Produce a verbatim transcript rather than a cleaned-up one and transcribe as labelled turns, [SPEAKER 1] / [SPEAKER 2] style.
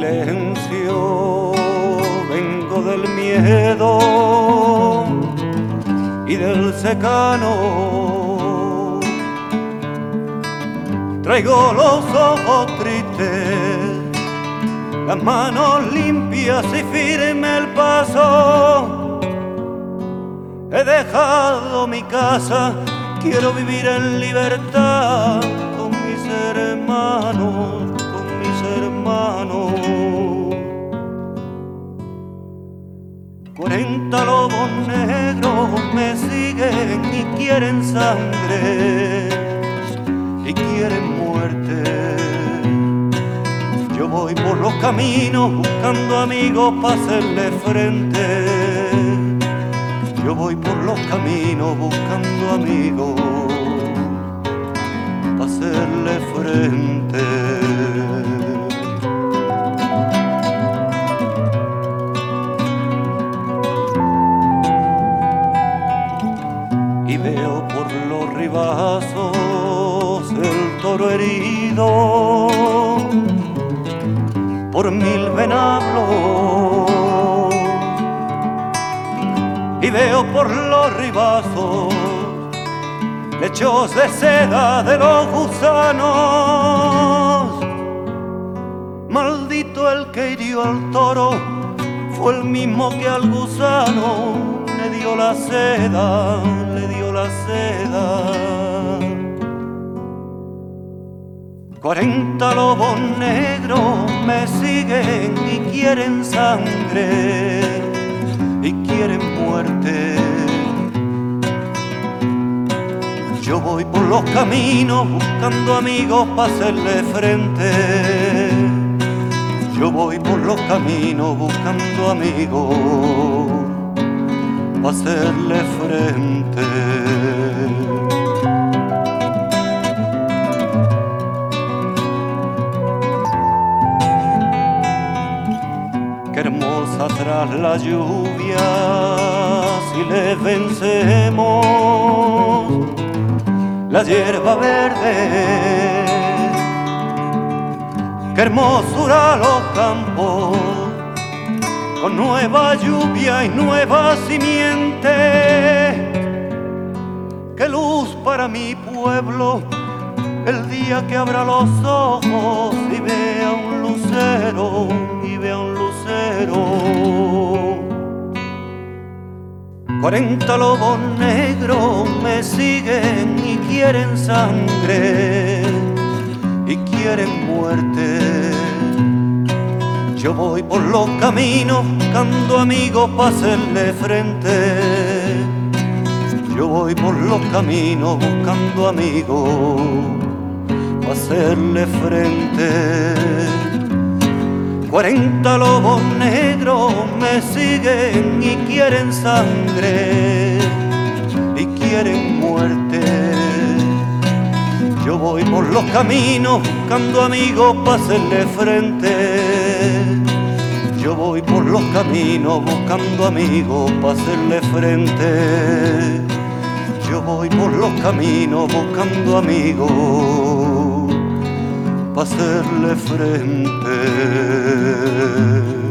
[SPEAKER 1] silencio, vengo del miedo y del secano. Traigo los ojos tristes, las manos limpias y firme el paso. He dejado mi casa, quiero vivir en libertad con mis hermanos, con mis hermanos. Cuarenta lobos negros me siguen y quieren sangre y quieren muerte. Yo voy por los caminos buscando amigos para hacerle frente. Yo voy por los caminos buscando amigos para hacerle frente. Y veo por los ribazos el toro herido por mil venablos. Y veo por los ribazos lechos de seda de los gusanos. Maldito el que hirió al toro, fue el mismo que al gusano le dio la seda, le dio la seda. Cuarenta lobos negros me siguen y quieren sangre y quieren muerte. Yo voy por los caminos buscando amigos para hacerle frente. Yo voy por los caminos buscando amigos para hacerle frente. Qué hermosa tras la lluvia si le vencemos la hierba verde. Qué hermosura los campos con nueva lluvia y nueva simiente. Qué luz para mi pueblo el día que abra los ojos y vea un lucero, y vea un lucero. Cuarenta lobos negros me siguen y quieren sangre y quieren muerte. Yo voy por los caminos buscando amigos para hacerle frente. Yo voy por los caminos buscando amigos para hacerle frente. Cuarenta lobos negros me siguen y quieren sangre y quieren muerte. Yo voy por los caminos buscando amigos para hacerle frente. Yo voy por los caminos buscando amigos para hacerle frente. Yo voy por los caminos buscando amigos para hacerle frente.